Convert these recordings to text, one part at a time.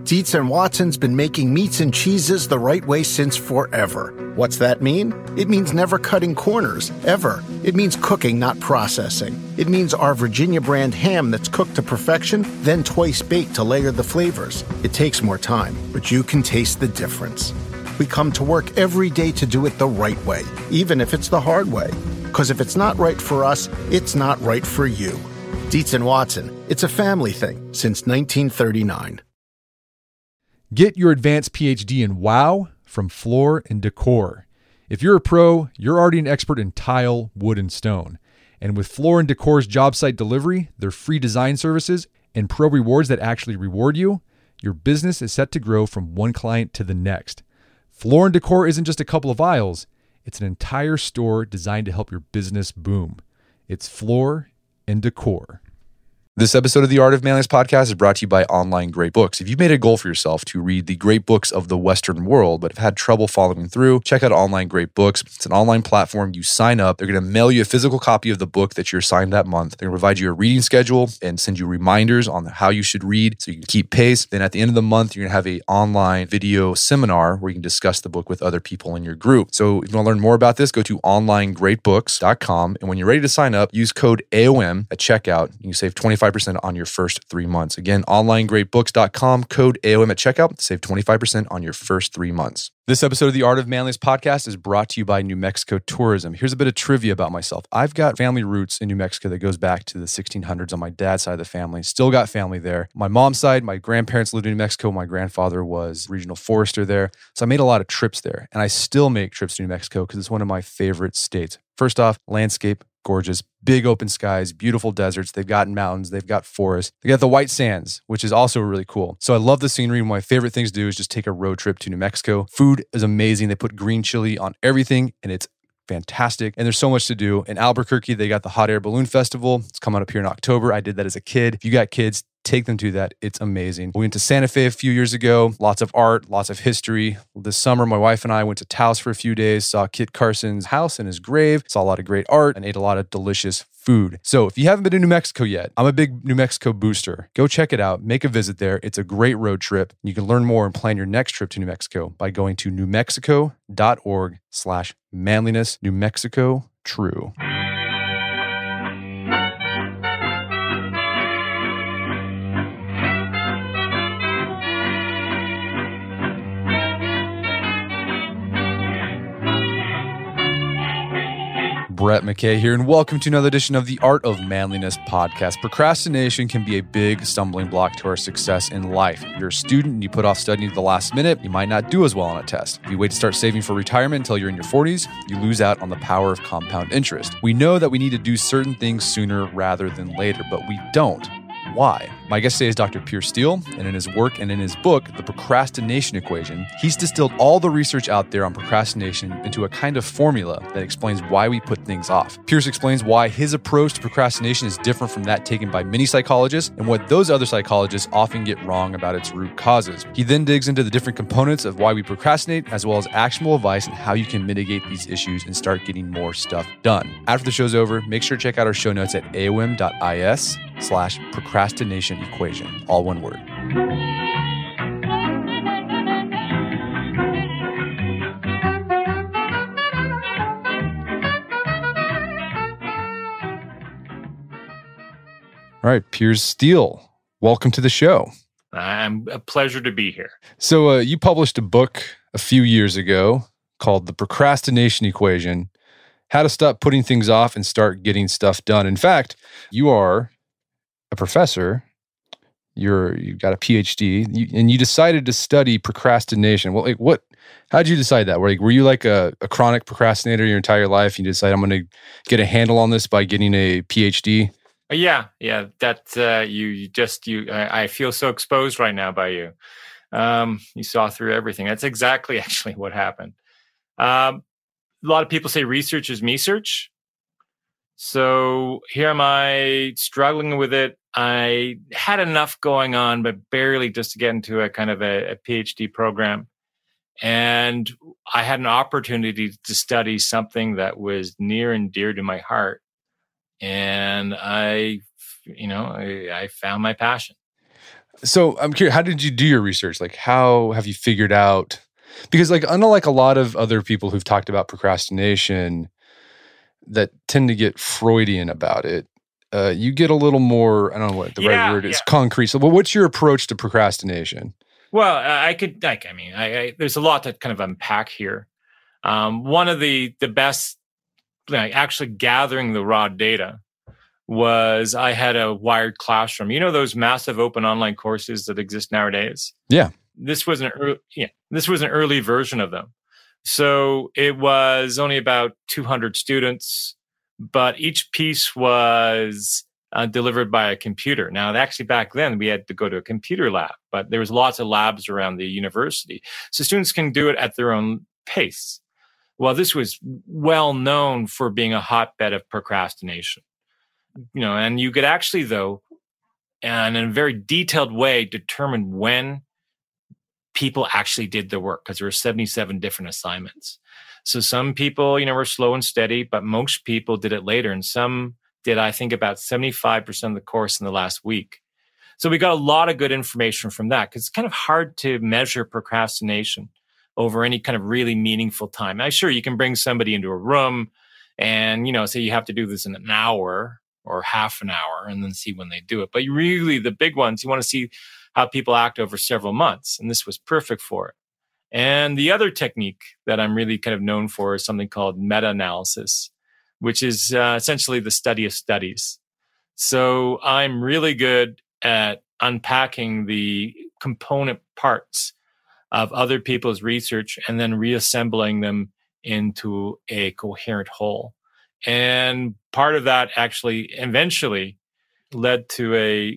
Dietz and Watson's been making meats and cheeses the right way since forever. What's that mean? It means never cutting corners, ever. It means cooking, not processing. It means our Virginia brand ham that's cooked to perfection, then twice baked to layer the flavors. It takes more time, but you can taste the difference. We come to work every day to do it the right way, even if it's the hard way. Because if it's not right for us, it's not right for you. Dietz and Watson, it's a family thing since 1939. Get your advanced PhD in WOW from Floor & Decor. If you're a pro, you're already an expert in tile, wood, and stone. And with Floor & Decor's job site delivery, their free design services, and pro rewards that actually reward you, your business is set to grow from one client to the next. Floor & Decor isn't just a couple of aisles. It's an entire store designed to help your business boom. It's Floor & Decor. This episode of the Art of Manliness podcast is brought to you by Online Great Books. If you've made a goal for yourself to read the great books of the Western world, but have had trouble following through, check out Online Great Books. It's an online platform. You sign up. They're going to mail you a physical copy of the book that you're assigned that month. They're going to provide you a reading schedule and send you reminders on how you should read so you can keep pace. Then at the end of the month, you're going to have an online video seminar where you can discuss the book with other people in your group. So if you want to learn more about this, go to onlinegreatbooks.com. And when you're ready to sign up, use code AOM at checkout. You can save 25% on your first 3 months. Again, onlinegreatbooks.com, code AOM at checkout, save 25% on your first 3 months. This episode of the Art of Manliness podcast is brought to you by New Mexico Tourism. Here's a bit of trivia about myself. I've got family roots in New Mexico that goes back to the 1600s on my dad's side of the family. Still got family there. My mom's side, my grandparents lived in New Mexico. My grandfather was regional forester there. So I made a lot of trips there. And I still make trips to New Mexico because it's one of my favorite states. First off, landscape, gorgeous, big open skies, beautiful deserts. They've got mountains, they've got forests. They got the white sands, which is also really cool. So I love the scenery. One of my favorite things to do is just take a road trip to New Mexico. Food is amazing. They put green chili on everything and it's fantastic. And there's so much to do. In Albuquerque, they got the Hot Air Balloon Festival. It's coming up here in October. I did that as a kid. If you got kids, take them to that. It's amazing. We went to Santa Fe a few years ago. Lots of art, lots of history. This summer, my wife and I went to Taos for a few days, saw Kit Carson's house and his grave, saw a lot of great art, and ate a lot of delicious food. So if you haven't been to New Mexico yet, I'm a big New Mexico booster. Go check it out. Make a visit there. It's a great road trip. You can learn more and plan your next trip to New Mexico by going to newmexico.org/manliness. New Mexico, true. Brett McKay here, and welcome to another edition of the Art of Manliness podcast. Procrastination can be a big stumbling block to our success in life. If you're a student and you put off studying to the last minute, you might not do as well on a test. If you wait to start saving for retirement until you're in your 40s, you lose out on the power of compound interest. We know that we need to do certain things sooner rather than later, but we don't. Why? My guest today is Dr. Piers Steel, and in his work and in his book, The Procrastination Equation, he's distilled all the research out there on procrastination into a kind of formula that explains why we put things off. Piers explains why his approach to procrastination is different from that taken by many psychologists and what those other psychologists often get wrong about its root causes. He then digs into the different components of why we procrastinate, as well as actionable advice on how you can mitigate these issues and start getting more stuff done. After the show's over, make sure to check out our show notes at aom.is/procrastination equation, all one word. All right, Piers Steel, welcome to the show. I'm a pleasure to be here. So you published a book a few years ago called The Procrastination Equation: How to Stop Putting Things Off and Start Getting Stuff Done. In fact, you are a professor. You've got a PhD, and you decided to study procrastination. Well, how did you decide that? Were you like a chronic procrastinator your entire life? You decide, I'm going to get a handle on this by getting a PhD? Yeah. That I feel so exposed right now by you. You saw through everything. That's exactly actually what happened. A lot of people say research is me-search. So here am I struggling with it. I had enough going on, but barely just to get into a kind of a PhD program. And I had an opportunity to study something that was near and dear to my heart. And I found my passion. So I'm curious, how did you do your research? Like, how have you figured out? Because like, unlike a lot of other people who've talked about procrastination that tend to get Freudian about it, you get a little more, I don't know what the right word is, concrete. So what's your approach to procrastination? Well, there's a lot to kind of unpack here. One of the best, actually gathering the raw data was I had a wired classroom. You know those massive open online courses that exist nowadays? Yeah. This was an early version of them. So it was only about 200 students, but each piece was delivered by a computer. Now, actually back then we had to go to a computer lab, but there was lots of labs around the university. So students can do it at their own pace. Well, this was well known for being a hotbed of procrastination. And you could actually, though, and in a very detailed way, determine when people actually did the work, because there were 77 different assignments. So some people, were slow and steady, but most people did it later. And some did, I think, about 75% of the course in the last week. So we got a lot of good information from that, because it's kind of hard to measure procrastination over any kind of really meaningful time. Now, sure, you can bring somebody into a room and, say you have to do this in an hour or half an hour and then see when they do it. But really, the big ones, you want to see how people act over several months. And this was perfect for it. And the other technique that I'm really kind of known for is something called meta-analysis, which is essentially the study of studies. So I'm really good at unpacking the component parts of other people's research and then reassembling them into a coherent whole. And part of that actually eventually led to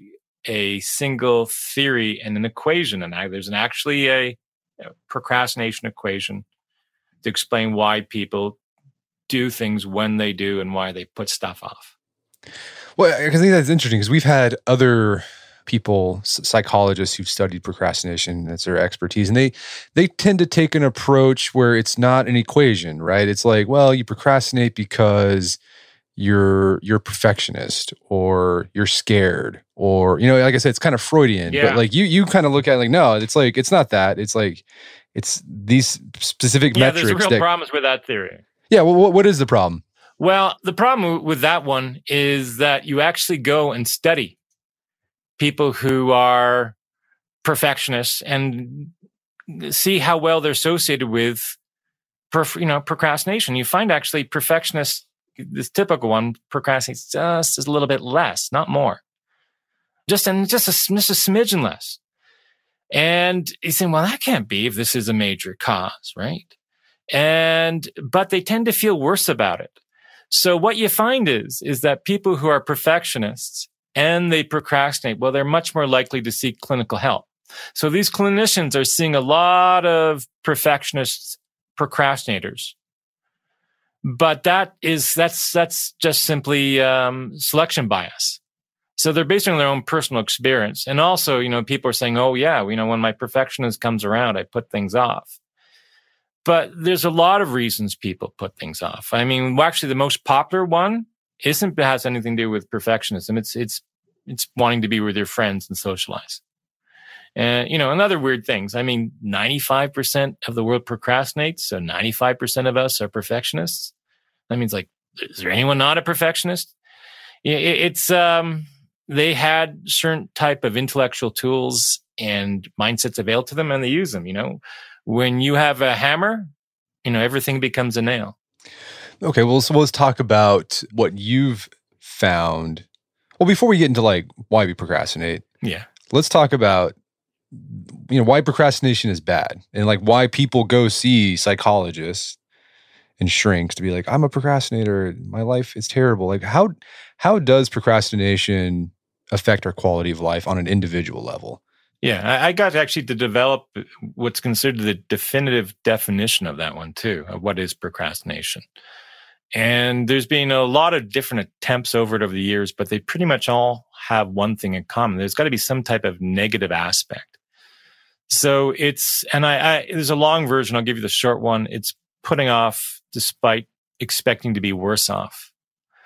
a single theory and an equation. And there's actually a procrastination equation to explain why people do things when they do and why they put stuff off. Well, I think that's interesting because we've had other people, psychologists who've studied procrastination, that's their expertise, and they tend to take an approach where it's not an equation, right? It's like, well, you procrastinate because you're a perfectionist or you're scared or, like I said, it's kind of Freudian, but like you kind of look at it like, no, it's like, it's not that. It's like, it's these specific metrics. There's real problems with that theory. Yeah. Well, what is the problem? Well, the problem with that one is that you actually go and study people who are perfectionists and see how well they're associated with, procrastination. You find actually perfectionists, this typical one, procrastinates just a little bit less, not more, just a smidgen less. And you say, well, that can't be if this is a major cause, right? But they tend to feel worse about it. So what you find is that people who are perfectionists and they procrastinate, well, they're much more likely to seek clinical help. So these clinicians are seeing a lot of perfectionist procrastinators. But that's just simply selection bias. So they're based on their own personal experience. And also, people are saying, oh yeah, when my perfectionist comes around, I put things off. But there's a lot of reasons people put things off. I mean, actually the most popular one has anything to do with perfectionism. It's wanting to be with your friends and socialize. And, and other weird things. I mean, 95% of the world procrastinates, so 95% of us are perfectionists. That means, like, is there anyone not a perfectionist? It's, they had certain type of intellectual tools and mindsets available to them, and they use them, When you have a hammer, everything becomes a nail. Okay, well, so let's talk about what you've found. Well, before we get into, like, why we procrastinate. Yeah. Let's talk about why procrastination is bad and like why people go see psychologists and shrinks to be like, I'm a procrastinator. My life is terrible. Like how does procrastination affect our quality of life on an individual level? Yeah, I got actually to develop what's considered the definitive definition of that one too, of what is procrastination. And there's been a lot of different attempts over the years, but they pretty much all have one thing in common. There's got to be some type of negative aspect. So there's a long version. I'll give you the short one. It's putting off despite expecting to be worse off.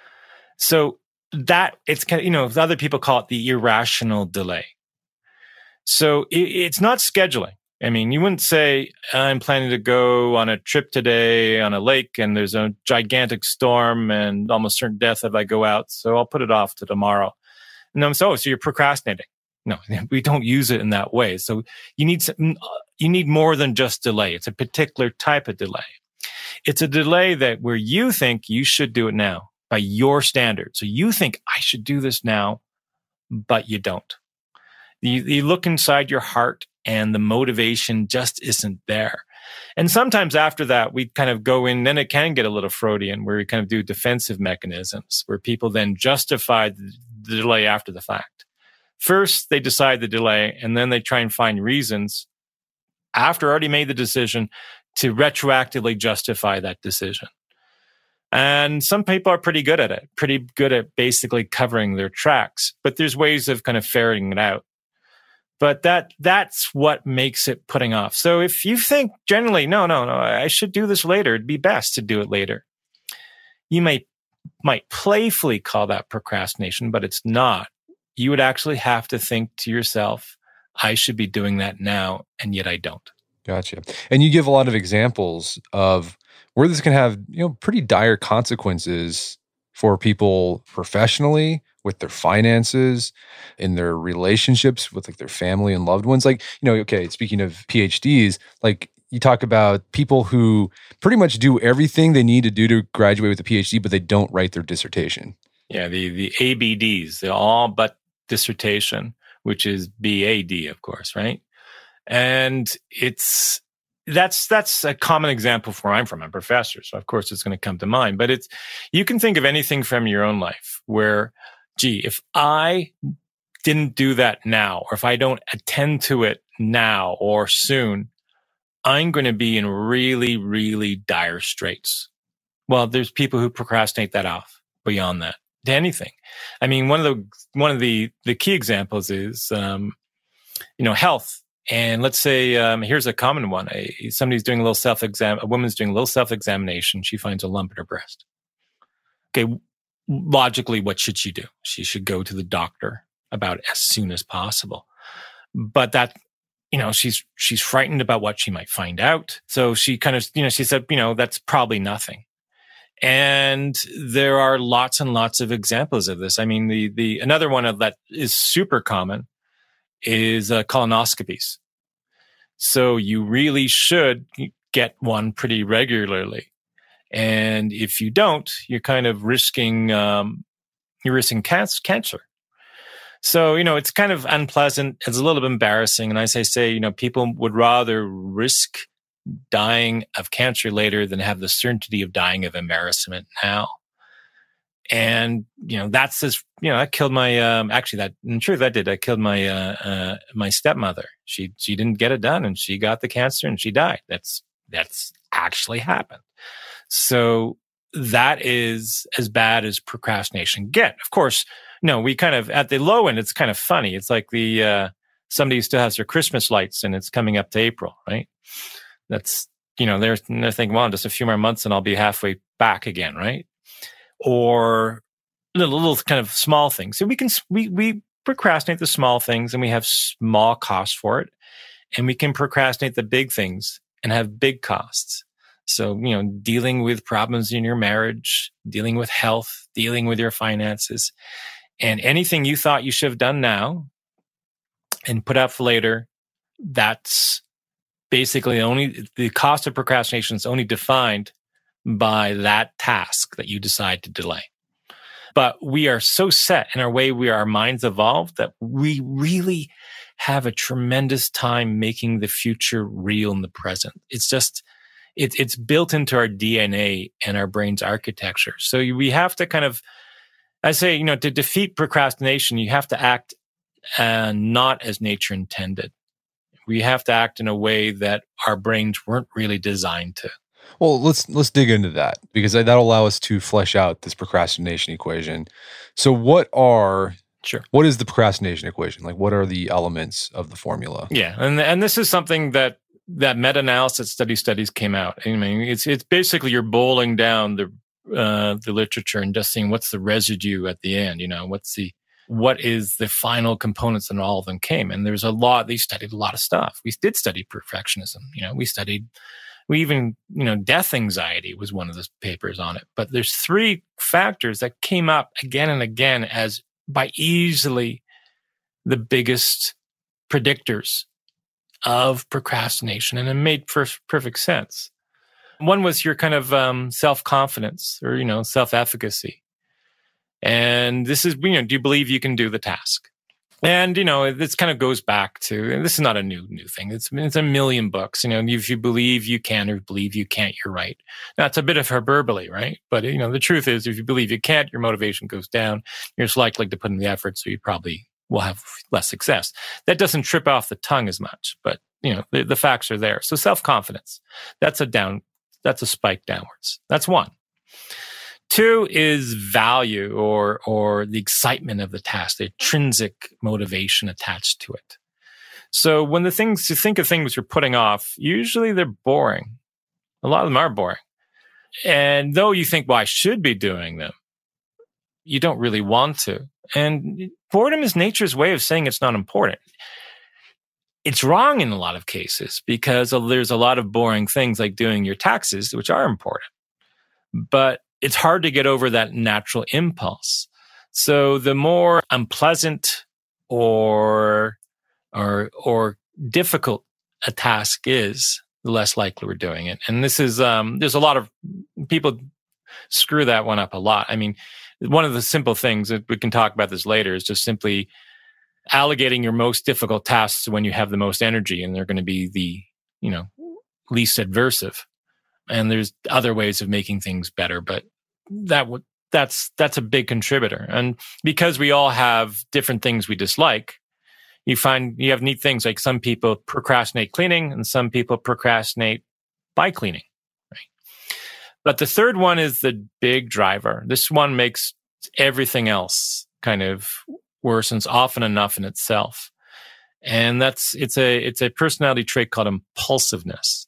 So that it's kind of, other people call it the irrational delay. So it's not scheduling. I mean, you wouldn't say, I'm planning to go on a trip today on a lake and there's a gigantic storm and almost certain death if I go out, so I'll put it off to tomorrow. No, so you're procrastinating. No, we don't use it in that way. So you need more than just delay. It's a particular type of delay. It's a delay that where you think you should do it now by your standards. So you think I should do this now, but you don't. You look inside your heart and the motivation just isn't there. And sometimes after that, we kind of go in, then it can get a little Freudian where we kind of do defensive mechanisms where people then justify the delay after the fact. First, they decide the delay and then they try and find reasons after already made the decision to retroactively justify that decision. And some people are pretty good at it, pretty good at basically covering their tracks, but there's ways of kind of ferreting it out. But that's what makes it putting off. So if you think generally, no, I should do this later, it'd be best to do it later. You might playfully call that procrastination, but it's not. You would actually have to think to yourself, I should be doing that now, and yet I don't. Gotcha. And you give a lot of examples of where this can have, pretty dire consequences for people professionally, with their finances, in their relationships with like their family and loved ones. Like, okay, speaking of PhDs, like you talk about people who pretty much do everything they need to do to graduate with a PhD, but they don't write their dissertation. Yeah, the ABDs, the all but dissertation, which is BAD, of course, right? And that's a common example for where I'm from. I'm a professor, so of course it's going to come to mind. But you can think of anything from your own life where, if I didn't do that now, or if I don't attend to it now or soon, I'm going to be in really, really dire straits. Well, there's people who procrastinate that off beyond that to anything. I mean, one of the key examples is, health. And let's say, here's a common one. Somebody's doing a little self-exam. A woman's doing a little self-examination. She finds a lump in her breast. Okay. Logically, what should she do? She should go to the doctor about it as soon as possible. But that, she's frightened about what she might find out. So she kind of, she said, that's probably nothing. And there are lots and lots of examples of this. I mean, the another one of that is super common is colonoscopies. So you really should get one pretty regularly. And if you don't, you're kind of risking cancer. So, it's kind of unpleasant. It's a little bit embarrassing. And as I say, people would rather risk dying of cancer later than have the certainty of dying of embarrassment now. And, that's just, I killed my, in truth, I killed my, my stepmother. She didn't get it done and she got the cancer and she died. That's actually happened. So that is as bad as procrastination get. Of course, we kind of, at the low end, it's kind of funny. It's like somebody still has their Christmas lights and it's coming up to April, right? That's, they're thinking, well, just a few more months and I'll be halfway back again, right? Or little kind of small things. So we procrastinate the small things and we have small costs for it. And we can procrastinate the big things and have big costs. So, dealing with problems in your marriage, dealing with health, dealing with your finances, and anything you thought you should have done now and put off later, that's basically the cost of procrastination is only defined by that task that you decide to delay. But we are so set in our way our minds evolved that we really have a tremendous time making the future real in the present. It's just, it's built into our DNA and our brain's architecture. So we have to kind of, I say, to defeat procrastination, you have to act not as nature intended. We have to act in a way that our brains weren't really designed to. Well, let's dig into that because that'll allow us to flesh out this procrastination equation. So what is the procrastination equation? Like, what are the elements of the formula? Yeah, and this is something that meta-analysis studies came out. I mean, it's basically you're boiling down the literature and just seeing what's the residue at the end. What's the what is the final components and all of them came. And there's a lot, they studied a lot of stuff. We did study perfectionism. We even, death anxiety was one of the papers on it. But there's 3 factors that came up again and again as by easily the biggest predictors of procrastination. And it made perfect sense. One was your kind of self-confidence or, self-efficacy. And this is, do you believe you can do the task? And, this kind of goes back to, and this is not a new thing. It's a million books. If you believe you can or believe you can't, you're right. Now, it's a bit of hyperbole, right? But, the truth is, if you believe you can't, your motivation goes down. You're less likely to put in the effort, so you probably will have less success. That doesn't trip off the tongue as much, but, the facts are there. So self-confidence, that's a spike downwards. That's 1. 2 is value or the excitement of the task, the intrinsic motivation attached to it. So when you think of things you're putting off, usually they're boring. A lot of them are boring. And though you think, well, I should be doing them, you don't really want to. And boredom is nature's way of saying it's not important. It's wrong in a lot of cases because there's a lot of boring things like doing your taxes, which are important. But it's hard to get over that natural impulse. So the more unpleasant or difficult a task is, the less likely we're doing it. And this is, there's a lot of people screw that one up a lot. I mean, one of the simple things that we can talk about this later is just simply allocating your most difficult tasks when you have the most energy, and they're going to be the, least adversive. And there's other ways of making things better, but that's a big contributor. And because we all have different things we dislike, you find you have neat things like some people procrastinate cleaning and some people procrastinate by cleaning. Right? But the third one is the big driver. This one makes everything else kind of worse, and it's often enough in itself. And it's a personality trait called impulsiveness.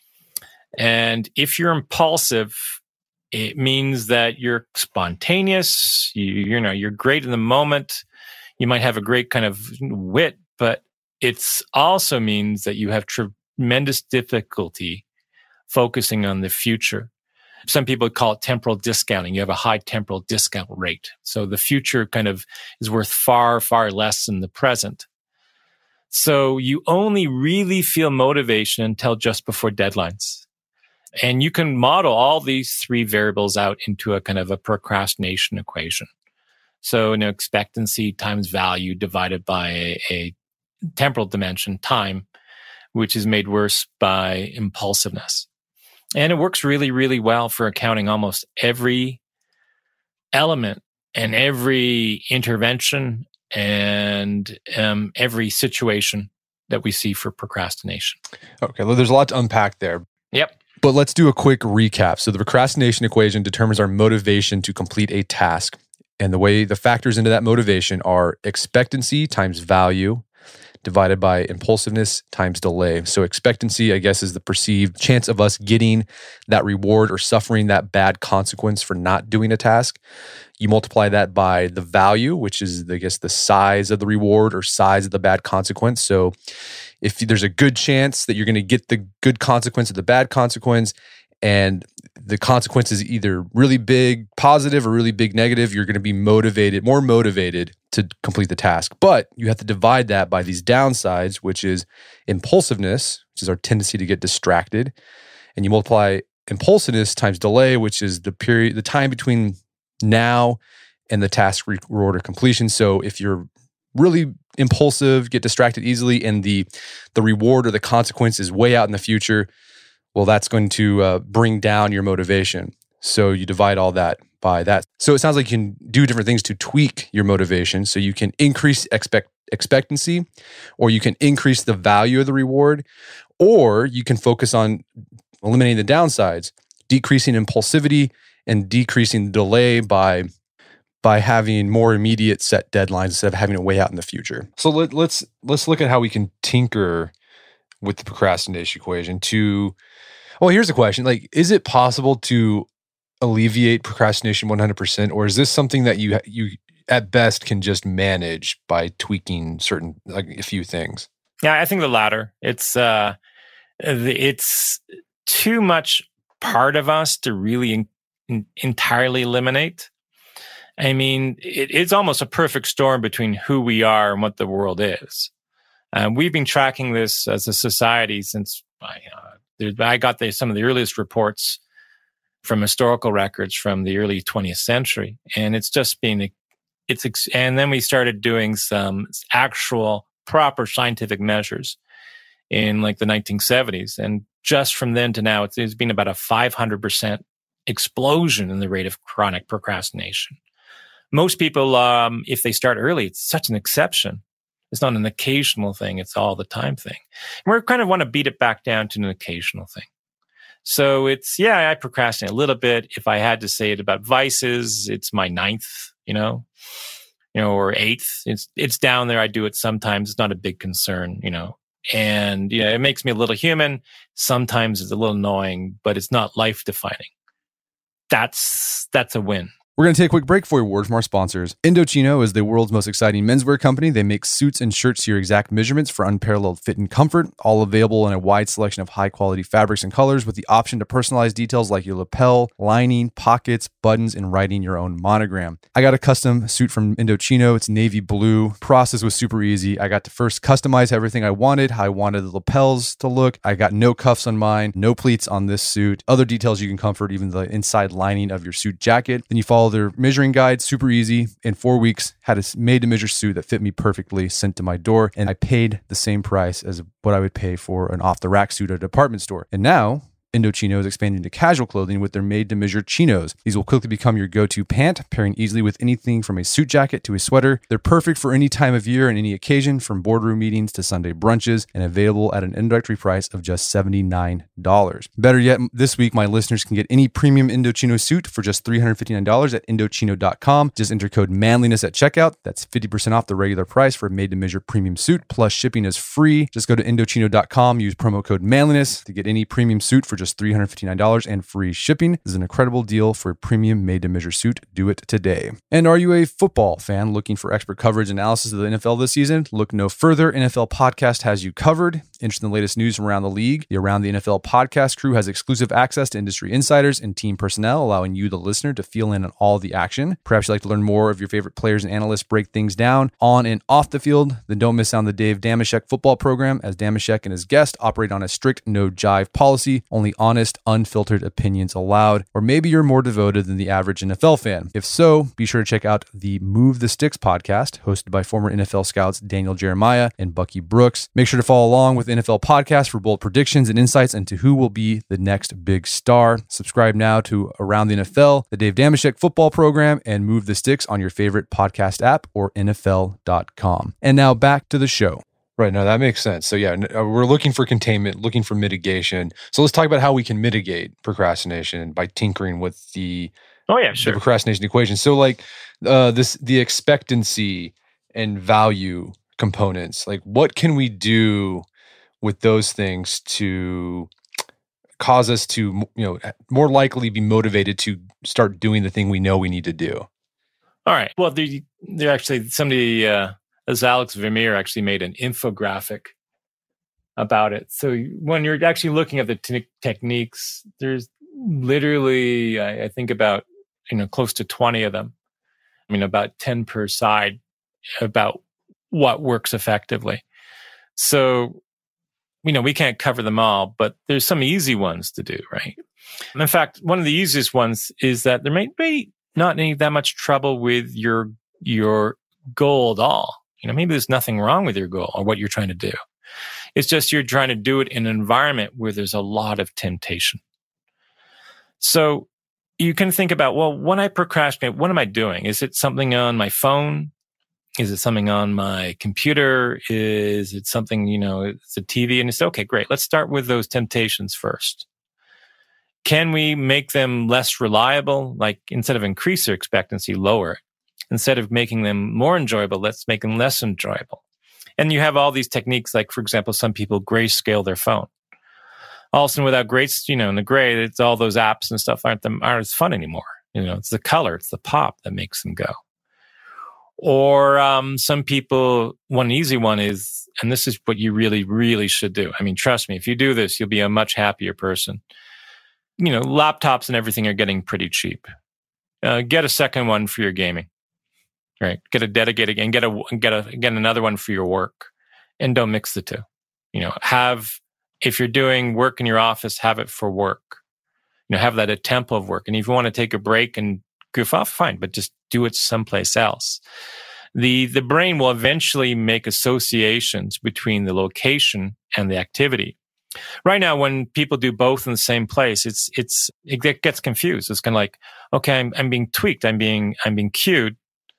And if you're impulsive, it means that you're spontaneous, you're great in the moment. You might have a great kind of wit, but it also means that you have tremendous difficulty focusing on the future. Some people call it temporal discounting. You have a high temporal discount rate. So the future kind of is worth far, far less than the present. So you only really feel motivation until just before deadlines. And you can model all these 3 variables out into a kind of a procrastination equation. So, expectancy times value divided by a temporal dimension, time, which is made worse by impulsiveness. And it works really, really well for accounting almost every element and every intervention and every situation that we see for procrastination. Okay, well, there's a lot to unpack there. Yep. But let's do a quick recap. So the procrastination equation determines our motivation to complete a task. And the way the factors into that motivation are expectancy times value divided by impulsiveness times delay. So expectancy, I guess, is the perceived chance of us getting that reward or suffering that bad consequence for not doing a task. You multiply that by the value, which is, I guess, the size of the reward or size of the bad consequence. So if there's a good chance that you're going to get the good consequence of the bad consequence, and the consequence is either really big positive or really big negative, you're going to be more motivated to complete the task. But you have to divide that by these downsides, which is impulsiveness, which is our tendency to get distracted. And you multiply impulsiveness times delay, which is the time between now and the task reward or completion. So if you're really impulsive, get distracted easily, and the reward or the consequence is way out in the future, well, that's going to bring down your motivation. So you divide all that by that. So it sounds like you can do different things to tweak your motivation. So you can increase expectancy, or you can increase the value of the reward, or you can focus on eliminating the downsides, decreasing impulsivity and decreasing the delay by having more immediate set deadlines instead of having it way out in the future. So let's look at how we can tinker with the procrastination equation well, here's the question. Like, is it possible to alleviate procrastination 100%, or is this something that you at best can just manage by tweaking certain, like a few things? Yeah, I think the latter. It's too much part of us to really entirely eliminate. I mean, it's almost a perfect storm between who we are and what the world is. We've been tracking this as a society since I got some of the earliest reports from historical records from the early 20th century. And it's just been, and then we started doing some actual proper scientific measures in like the 1970s. And just from then to now, it's been about a 500% explosion in the rate of chronic procrastination. Most people, if they start early, it's such an exception. It's not an occasional thing. It's all the time thing. And we kind of want to beat it back down to an occasional thing. So I procrastinate a little bit. If I had to say it about vices, it's my 9th, or 8th. It's down there. I do it sometimes. It's not a big concern, and, it makes me a little human. Sometimes it's a little annoying, but it's not life defining. That's a win. We're going to take a quick break for a word from our sponsors. Indochino is the world's most exciting menswear company. They make suits and shirts to your exact measurements for unparalleled fit and comfort, all available in a wide selection of high-quality fabrics and colors with the option to personalize details like your lapel, lining, pockets, buttons, and writing your own monogram. I got a custom suit from Indochino. It's navy blue. Process was super easy. I got to first customize everything I wanted, how I wanted the lapels to look. I got no cuffs on mine, no pleats on this suit. Other details you can comfort, even the inside lining of your suit jacket. Then you follow their measuring guide, super easy. In 4 weeks, had a made-to-measure suit that fit me perfectly, sent to my door, and I paid the same price as what I would pay for an off-the-rack suit at a department store. And now, Indochino is expanding to casual clothing with their made-to-measure chinos. These will quickly become your go-to pant, pairing easily with anything from a suit jacket to a sweater. They're perfect for any time of year and any occasion, from boardroom meetings to Sunday brunches, and available at an introductory price of just $79. Better yet, this week, my listeners can get any premium Indochino suit for just $359 at Indochino.com. Just enter code manliness at checkout. That's 50% off the regular price for a made-to-measure premium suit, plus shipping is free. Just go to Indochino.com, use promo code manliness to get any premium suit for just $359 and free shipping. This is an incredible deal for a premium made-to-measure suit. Do it today. And are you a football fan looking for expert coverage and analysis of the NFL this season? Look no further. NFL Podcast has you covered. Interested in the latest news from around the league? The Around the NFL podcast crew has exclusive access to industry insiders and team personnel, allowing you, the listener, to feel in on all the action. Perhaps you'd like to learn more of your favorite players and analysts break things down on and off the field? Then don't miss out on the Dave Dameshek football program, as Dameshek and his guest operate on a strict no jive policy, only honest, unfiltered opinions allowed. Or maybe you're more devoted than the average NFL fan. If so, be sure to check out the Move the Sticks podcast, hosted by former NFL scouts Daniel Jeremiah and Bucky Brooks. Make sure to follow along with NFL Podcast for bold predictions and insights into who will be the next big star. Subscribe now to Around the NFL, the Dave Dameshek football program, and Move the Sticks on your favorite podcast app or NFL.com. And now back to the show. Right. No, that makes sense. So yeah, we're looking for containment, looking for mitigation. So let's talk about how we can mitigate procrastination by tinkering with the procrastination equation. So like the expectancy and value components, like what can we do with those things to cause us to, more likely be motivated to start doing the thing we know we need to do? All right. Well, they're actually somebody, as Alex Vermeer actually made an infographic about it. So when you're actually looking at the techniques, there's literally, I think about, close to 20 of them. I mean, about 10 per side about what works effectively. So, we can't cover them all, but there's some easy ones to do, right? And in fact, one of the easiest ones is that there may be not any that much trouble with your goal at all. Maybe there's nothing wrong with your goal or what you're trying to do. It's just you're trying to do it in an environment where there's a lot of temptation. So you can think about, well, when I procrastinate, what am I doing? Is it something on my phone? Is it something on my computer? Is it something, it's a TV? And it's okay, great. Let's start with those temptations first. Can we make them less reliable? Like instead of increase their expectancy, lower it. Instead of making them more enjoyable, let's make them less enjoyable. And you have all these techniques, like, for example, some people grayscale their phone. Also, without grays, in the gray, it's all those apps and stuff aren't as fun anymore. It's the color, it's the pop that makes them go. Or some people, one easy one is, and this is what you really, really should do. I mean, trust me, if you do this, you'll be a much happier person. Laptops and everything are getting pretty cheap. Get a second one for your gaming, right? Get a dedicated and get another one for your work, and don't mix the two. If you're doing work in your office, have it for work. Have that a tempo of work. And if you want to take a break and goof off, fine, but just do it someplace else. The brain will eventually make associations between the location and the activity. Right now, when people do both in the same place, it gets confused. It's kind of like, okay, I'm being tweaked. I'm being cued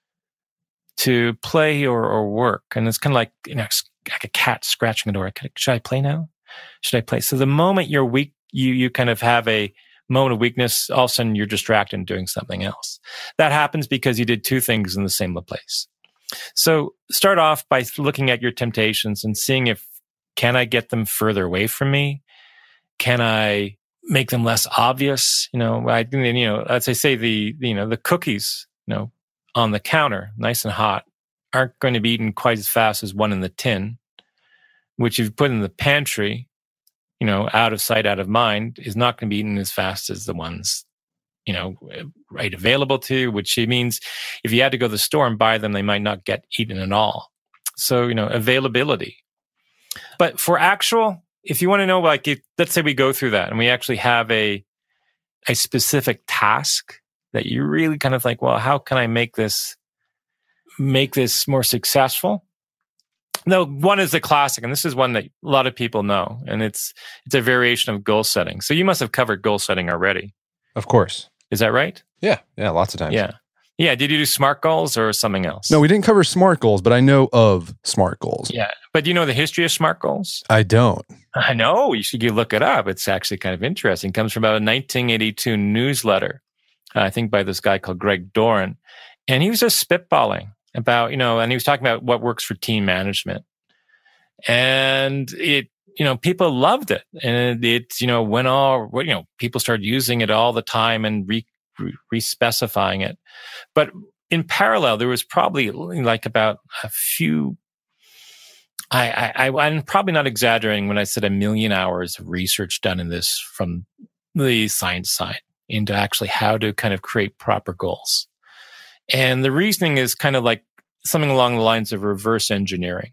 to play or work. And it's kind of like, like a cat scratching the door. Should I play now? Should I play? So the moment you're weak, you kind of have a moment of weakness, all of a sudden you're distracted and doing something else. That happens because you did two things in the same place. So start off by looking at your temptations and seeing can I get them further away from me? Can I make them less obvious? As I say, the cookies, on the counter, nice and hot, aren't going to be eaten quite as fast as one in the tin, which if you put in the pantry, out of sight, out of mind, is not going to be eaten as fast as the ones, right available to you, which means if you had to go to the store and buy them, they might not get eaten at all. So, availability. But for if you want to know, let's say we go through that and we actually have a specific task that you really kind of like, well, how can I make this more successful? No, one is the classic, and this is one that a lot of people know, and it's a variation of goal setting. So you must have covered goal setting already. Of course. Is that right? Yeah, lots of times. Yeah. Did you do SMART goals or something else? No, we didn't cover SMART goals, but I know of SMART goals. Yeah, but do you know the history of SMART goals? I don't. I know. You should look it up. It's actually kind of interesting. It comes from about a 1982 newsletter, I think by this guy called Greg Doran, and he was just spitballing about, and he was talking about what works for team management. And people loved it. And it went all, people started using it all the time and re-specifying it. But in parallel, there was probably like about a few, I'm probably not exaggerating when I said 1 million hours of research done in this from the science side into actually how to kind of create proper goals. And the reasoning is kind of like something along the lines of reverse engineering.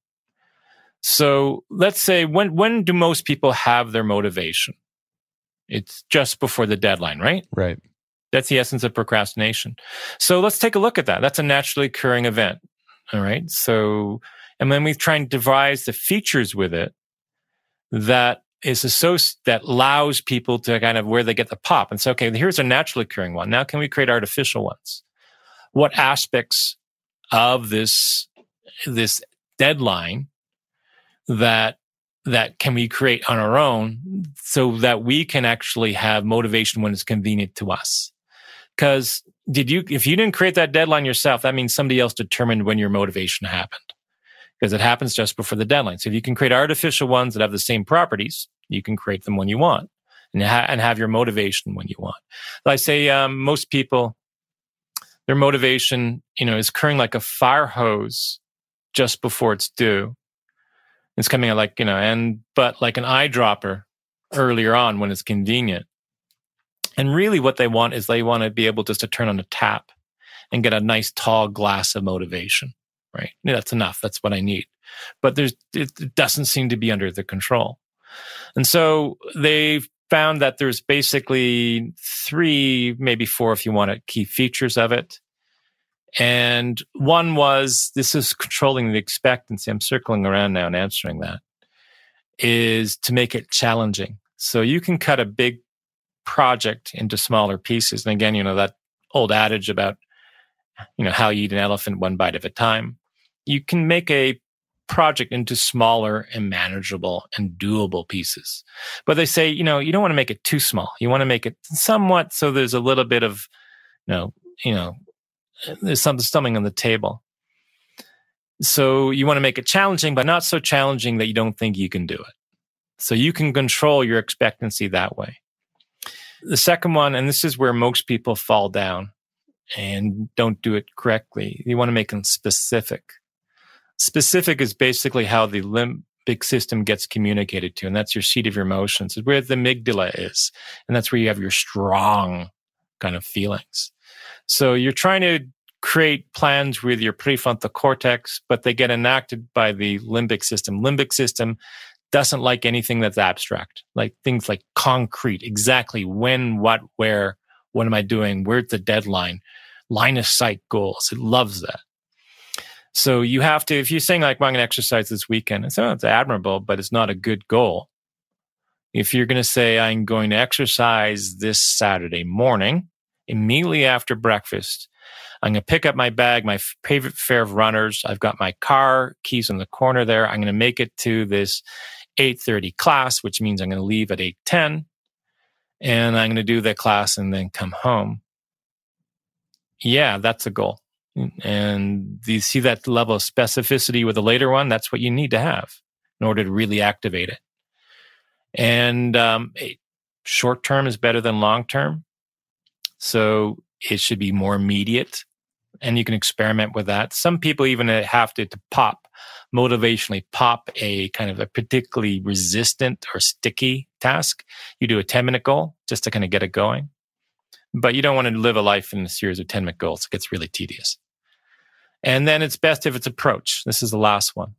So let's say, when do most people have their motivation? It's just before the deadline, right? Right. That's the essence of procrastination. So let's take a look at that. That's a naturally occurring event. All right. So, and then we try and devise the features with it that allows people to kind of where they get the pop. And so, okay, here's a naturally occurring one. Now, can we create artificial ones? What aspects of this deadline that can we create on our own so that we can actually have motivation when it's convenient to us? Because if you didn't create that deadline yourself, that means somebody else determined when your motivation happened, because it happens just before the deadline. So if you can create artificial ones that have the same properties, you can create them when you want and have your motivation when you want. I say most people, their motivation, is occurring like a fire hose just before it's due. It's coming out like, but like an eyedropper earlier on when it's convenient. And really what they want is they want to be able just to turn on a tap and get a nice tall glass of motivation, right? That's enough. That's what I need. But it doesn't seem to be under the control. And so they've found that there's basically 3, maybe 4 if you want it, key features of it. And one was, this is controlling the expectancy. I'm circling around now and answering that, is to make it challenging. So you can cut a big project into smaller pieces. And again, that old adage about, how you eat an elephant one bite at a time. You can make a project into smaller and manageable and doable pieces. But they say, you don't want to make it too small. You want to make it somewhat so there's a little bit of, there's something on the table. So you want to make it challenging, but not so challenging that you don't think you can do it. So you can control your expectancy that way. The second one, and this is where most people fall down, and don't do it correctly. You want to make them specific. Specific is basically how the limbic system gets communicated to, and that's your seat of your emotions. It's where the amygdala is, and that's where you have your strong kind of feelings. So you're trying to create plans with your prefrontal cortex, but they get enacted by the limbic system. Limbic system doesn't like anything that's abstract, like things like concrete, exactly when, what, where, what am I doing, where's the deadline, line of sight goals. It loves that. So you have to, if you're saying like, well, I'm going to exercise this weekend, it's admirable, but it's not a good goal. If you're going to say, I'm going to exercise this Saturday morning, immediately after breakfast, I'm going to pick up my bag, my favorite pair of runners. I've got my car keys in the corner there. I'm going to make it to this 8:30 class, which means I'm going to leave at 8:10. And I'm going to do that class and then come home. Yeah, that's a goal. And you see that level of specificity with the later one, that's what you need to have in order to really activate it. And short term is better than long term. So it should be more immediate. And you can experiment with that. Some people even have to motivationally pop a kind of a particularly resistant or sticky task. You do a 10-minute goal just to kind of get it going. But you don't want to live a life in a series of 10-minute goals. It gets really tedious. And then it's best if it's approach. This is the last one.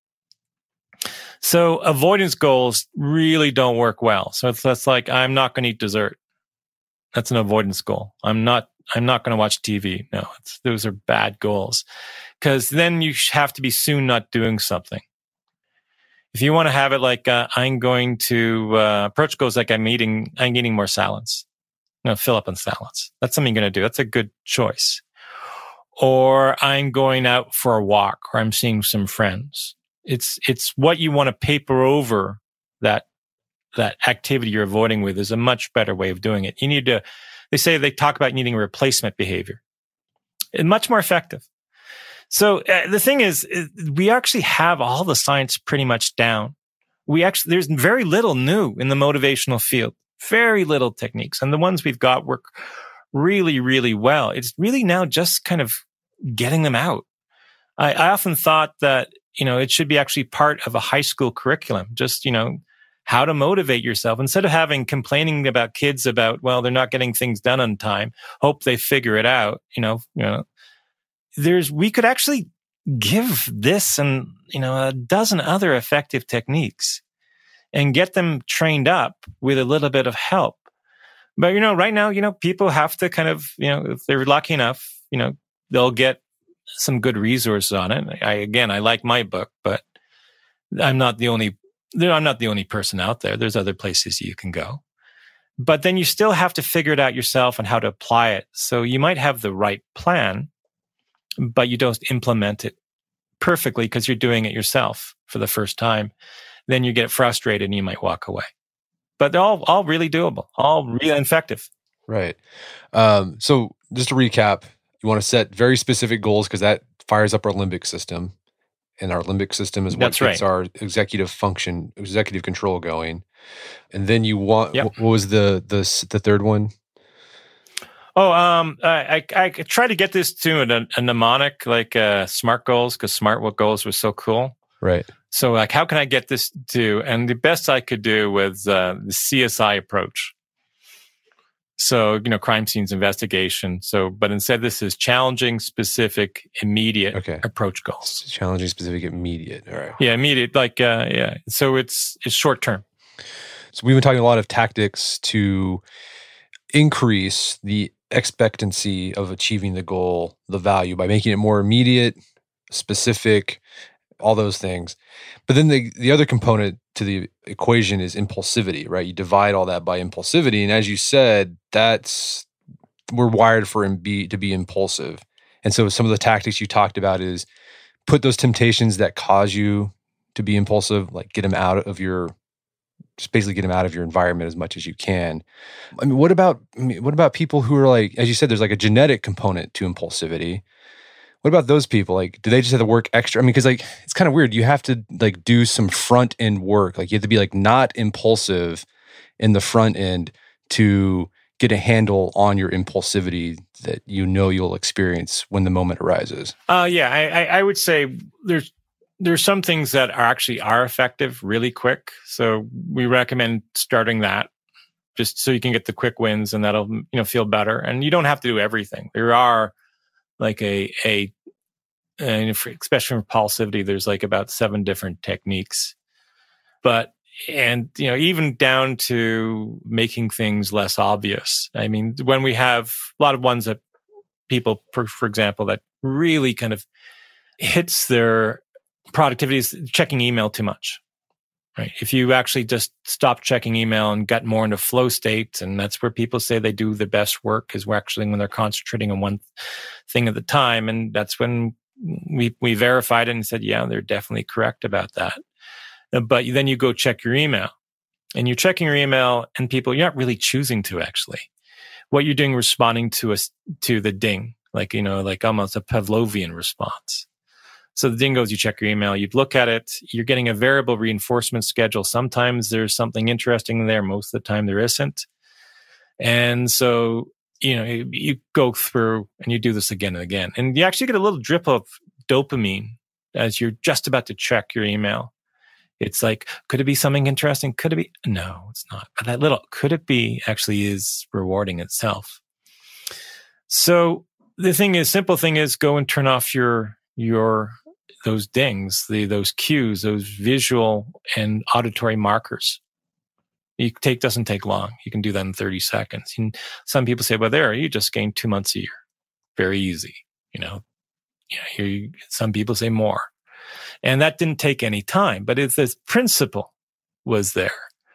So avoidance goals really don't work well. So it's like, I'm not going to eat dessert. That's an avoidance goal. I'm not going to watch TV. No, those are bad goals. Because then you have to be soon not doing something. If you want to have it like, I'm going to, approach goals like I'm eating more salads. Fill up on salads. That's something you're going to do. That's a good choice. Or I'm going out for a walk, or I'm seeing some friends. It's what you want to paper over that activity you're avoiding with is a much better way of doing it. They talk about needing a replacement behavior. It's much more effective. So the thing is, we actually have all the science pretty much down. There's very little new in the motivational field. Very little techniques. And the ones we've got work really, really well. It's really now just kind of getting them out. I often thought that, it should be actually part of a high school curriculum. Just, how to motivate yourself instead of complaining about kids about, well, they're not getting things done on time. Hope they figure it out. We could actually give this and, a dozen other effective techniques and get them trained up with a little bit of help. But, right now, people have to kind of, if they're lucky enough, they'll get some good resources on it. I like my book, but I'm not the only person out there. There's other places you can go. But then you still have to figure it out yourself and how to apply it. So you might have the right plan, but you don't implement it perfectly because you're doing it yourself for the first time. Then you get frustrated and you might walk away. But they're all really doable, all really effective. Right. So just to recap, you want to set very specific goals because that fires up our limbic system. And our limbic system is what gets our executive control going. And then you want, what was the third one? I tried to get this to a mnemonic, like SMART goals, because SMART goals were so cool. Right. So like, how can I get this to, and the best I could do was the CSI approach. So, crime scenes investigation. So, but instead this is challenging, specific, immediate approach goals. Challenging, specific, immediate. All right. Yeah, immediate. So it's short term. So we've been talking a lot of tactics to increase the expectancy of achieving the goal, the value, by making it more immediate, specific, all those things. But then the other component to the equation is impulsivity, right? You divide all that by impulsivity. And as you said, we're wired to be impulsive. And so some of the tactics you talked about is put those temptations that cause you to be impulsive, like get them out of your environment as much as you can. I mean, what about people who are like, as you said, there's like a genetic component to impulsivity. What about those people? Like, do they just have to work extra? I mean, because like, it's kind of weird. You have to like do some front end work. Like you have to be like not impulsive in the front end to get a handle on your impulsivity that you know you'll experience when the moment arises? I would say there's some things that are effective really quick. So we recommend starting that just so you can get the quick wins, and that'll feel better. And you don't have to do everything. There are like especially for impulsivity, there's like about 7 different techniques. But even down to making things less obvious. I mean, when we have a lot of ones that people, for example, that really kind of hits their productivity is checking email too much, right? If you actually just stop checking email and got more into flow state, and that's where people say they do the best work, is when they're concentrating on one thing at a time. And that's when we verified it and said, yeah, they're definitely correct about that. But then you go check your email, and you're checking your email, and you're not really choosing to actually. What you're doing, responding to the ding, like almost a Pavlovian response. So the ding goes, you check your email, you look at it, you're getting a variable reinforcement schedule. Sometimes there's something interesting there. Most of the time there isn't. And so, you go through and you do this again and again. And you actually get a little drip of dopamine as you're just about to check your email. It's like, could it be something interesting? Could it be? No, it's not. But that little could it be actually is rewarding itself. So the simple thing is go and turn off those dings, those cues, those visual and auditory markers. Doesn't take long. You can do that in 30 seconds. And some people say, well, you just gained 2 months a year. Very easy. Some people say more. And that didn't take any time. But if this principle was there,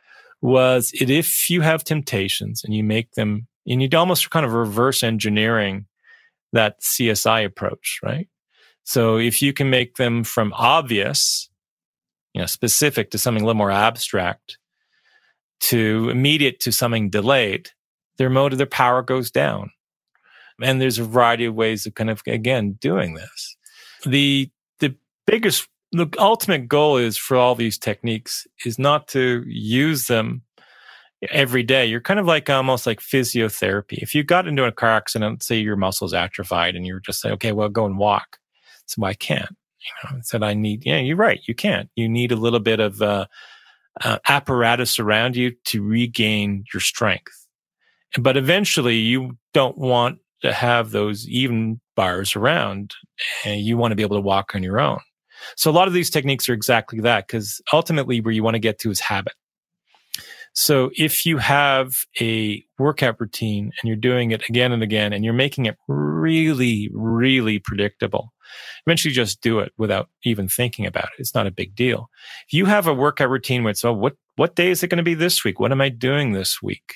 if you have temptations and you make them, and you'd almost kind of reverse engineering that CSI approach, right? So if you can make them from obvious, specific to something a little more abstract, to immediate to something delayed, their power goes down. And there's a variety of ways of kind of, again, doing this. The ultimate goal is for all these techniques is not to use them every day. You're kind of like almost like physiotherapy. If you got into a car accident, say your muscles atrophied, and you're just saying, okay, well, go and walk. So I can't. Said I need. Yeah, you're right. You can't. You need a little bit of apparatus around you to regain your strength. But eventually, you don't want to have those even bars around, and you want to be able to walk on your own. So a lot of these techniques are exactly that, because ultimately where you want to get to is habit. So if you have a workout routine and you're doing it again and again, and you're making it really, really predictable, eventually just do it without even thinking about it. It's not a big deal. If you have a workout routine where it's, what day is it going to be this week? What am I doing this week?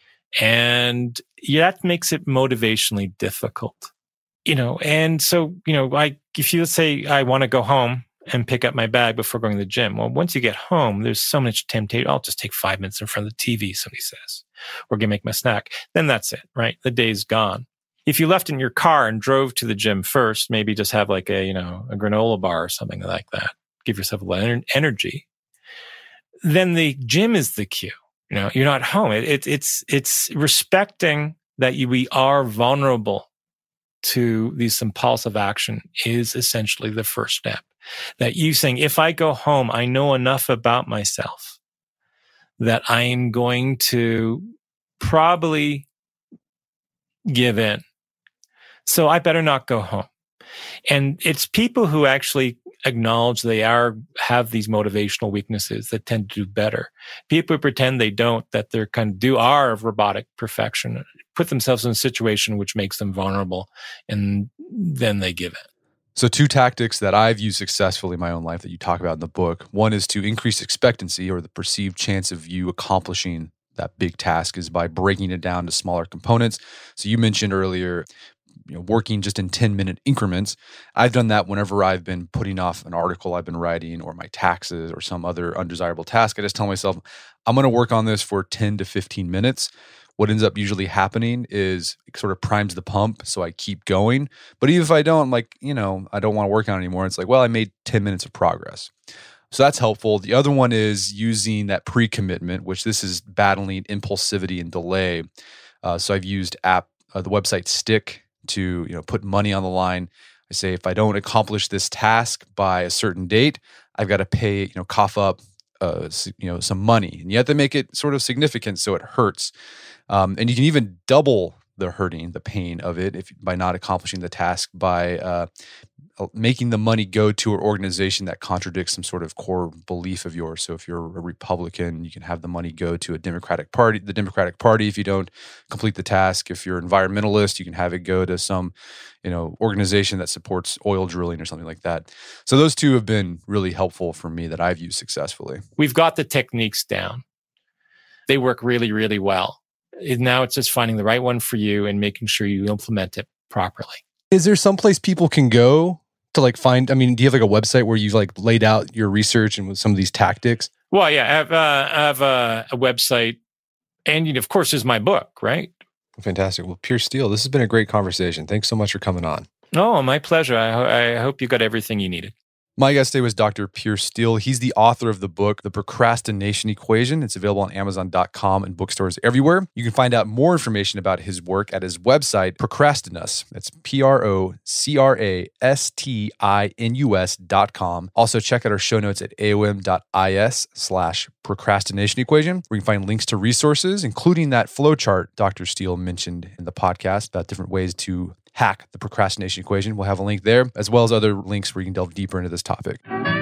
And that makes it motivationally difficult. And so, if you say, I want to go home and pick up my bag before going to the gym. Well, once you get home, there's so much temptation. I'll just take 5 minutes in front of the TV, somebody says. We're going to make my snack. Then that's it, right? The day's gone. If you left in your car and drove to the gym first, maybe just have like a granola bar or something like that. Give yourself a little energy. Then the gym is the cue. You're not home. It's respecting that we are vulnerable to these impulsive action is essentially the first step. That you saying, if I go home, I know enough about myself that I am going to probably give in. So I better not go home. And it's people who actually acknowledge they have these motivational weaknesses that tend to do better. People who pretend they don't, that they're are of robotic perfection, put themselves in a situation which makes them vulnerable, and then they give in. So 2 tactics that I've used successfully in my own life that you talk about in the book. One is to increase expectancy, or the perceived chance of you accomplishing that big task, is by breaking it down to smaller components. So you mentioned earlier, working just in 10-minute increments. I've done that whenever I've been putting off an article I've been writing, or my taxes, or some other undesirable task. I just tell myself, I'm going to work on this for 10 to 15 minutes. What ends up usually happening is it sort of primes the pump, so I keep going. But even if I don't, I don't want to work on it anymore. It's like, well, I made 10 minutes of progress. So that's helpful. The other one is using that pre-commitment, which this is battling impulsivity and delay. So I've used the website Stick to put money on the line. I say if I don't accomplish this task by a certain date, I've got to pay cough up some money, and you have to make it sort of significant so it hurts. And you can even double the pain of it by not accomplishing the task by making the money go to an organization that contradicts some sort of core belief of yours. So if you're a Republican, you can have the money go to the Democratic Party if you don't complete the task. If you're an environmentalist, you can have it go to some organization that supports oil drilling or something like that. So those two have been really helpful for me that I've used successfully. We've got the techniques down. They work really, really well. Now it's just finding the right one for you and making sure you implement it properly. Is there someplace people can go to find? I mean, do you have a website where you've laid out your research and with some of these tactics? Well, yeah, I have a website, and of course, there's my book, right? Fantastic. Well, Piers Steel, this has been a great conversation. Thanks so much for coming on. Oh, my pleasure. I hope you got everything you needed. My guest today was Dr. Piers Steel. He's the author of the book, The Procrastination Equation. It's available on Amazon.com and bookstores everywhere. You can find out more information about his work at his website, Procrastinus. That's PROCRASTINUS.com. Also, check out our show notes at aom.is/procrastination equation, where you can find links to resources, including that flowchart Dr. Steel mentioned in the podcast about different ways to hack the procrastination equation. We'll have a link there, as well as other links where you can delve deeper into this topic.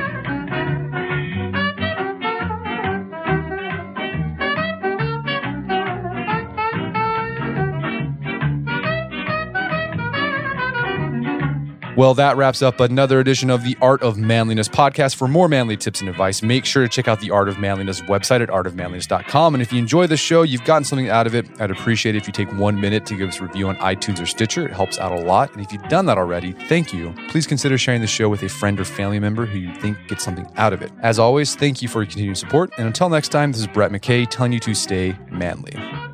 Well, that wraps up another edition of the Art of Manliness podcast. For more manly tips and advice, make sure to check out the Art of Manliness website at artofmanliness.com. And if you enjoy the show, you've gotten something out of it, I'd appreciate it if you take 1 minute to give us a review on iTunes or Stitcher. It helps out a lot. And if you've done that already, thank you. Please consider sharing the show with a friend or family member who you think gets something out of it. As always, thank you for your continued support. And until next time, this is Brett McKay telling you to stay manly.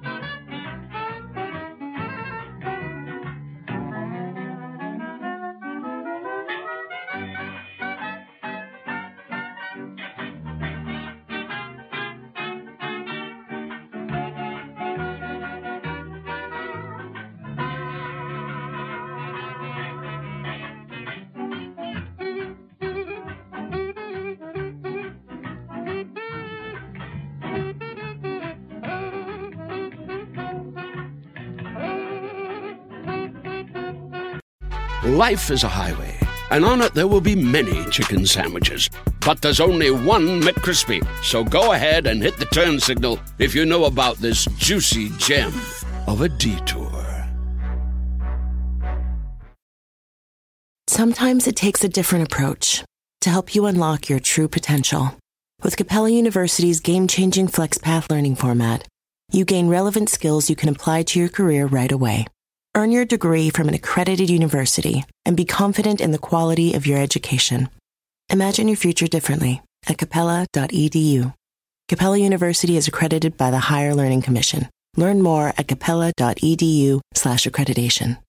Life is a highway, and on it there will be many chicken sandwiches. But there's only one McCrispy. So go ahead and hit the turn signal if you know about this juicy gem of a detour. Sometimes it takes a different approach to help you unlock your true potential. With Capella University's game-changing FlexPath learning format, you gain relevant skills you can apply to your career right away. Earn your degree from an accredited university and be confident in the quality of your education. Imagine your future differently at capella.edu. Capella University is accredited by the Higher Learning Commission. Learn more at capella.edu/accreditation.